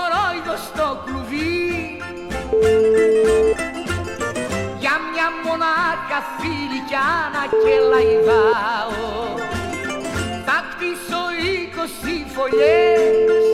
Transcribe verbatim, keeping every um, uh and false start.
κορόιδο στο κλουβί. Για μια μονάχα φιλικιάνα και λαϊδάω θα κτίσω είκοσι φωλιές